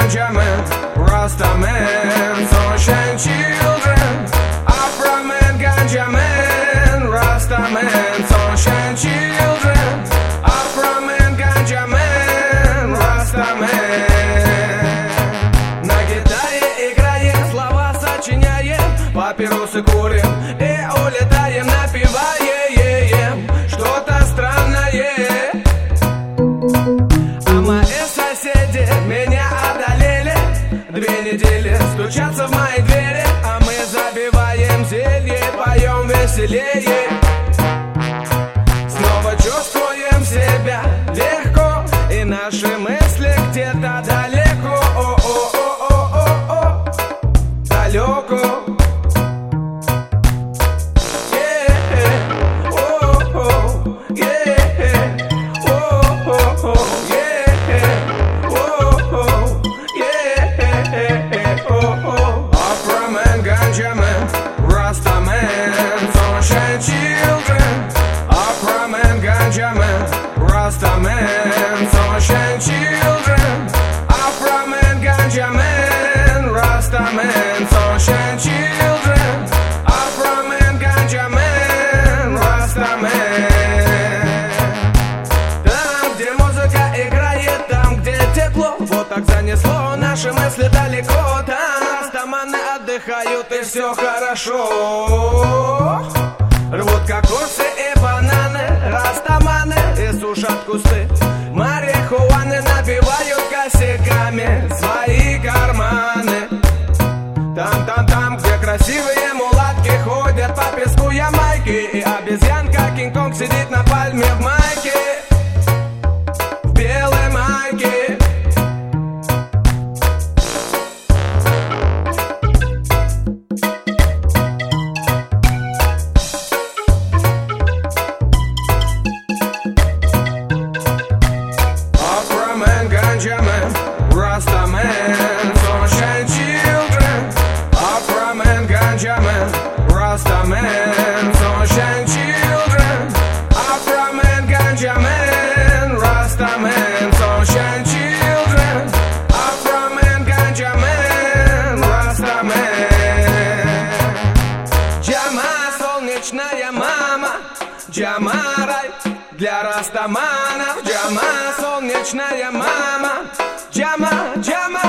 ganja man, Rasta man, sunshine children. Afro man, ganja man, Rasta man, sunshine children. Afro man, ganja man, Rasta man. На гитаре играем, слова сочиняем, папиросы курим и улетаем, напеваем что-то странное. А мои соседи меня одолели, 2 недели стучатся в мои двери, а мы забиваем зелье, поем веселее. Снова чувствуем себя легко, и наши мысли где-то далеко, далеко. Ganja man, Rasta man, sunshine children. Afro man, ganja man, Rasta man, sunshine children. Afro man, ganja man, Rasta man, sunshine children. Afro man, ganja man, Rasta man. Там, где музыка играет, там, где тепло, вот так занесло наши мысли далеко. Там растаманы отдыхают, и все хорошо. Рвут кокосы и бананы, растаманы и сушат кусты. Марихуаны набивают косяками свои карманы. Там, где красивые мулатки ходят по песку Ямайки, и обезьянка Кинг-Конг сидит на пальме в майке, в белой майке. Ganja man, Rasta man, sunshine children. Afro man, ganja man, Rasta man, sunshine children. Afro man, ganja man, Rasta man, sunshine children. Afro man, ganja man, Rasta man. Джама, солнечная мама, Джама рай для растаманов. Джама, солнечная мама, Джама, Джама.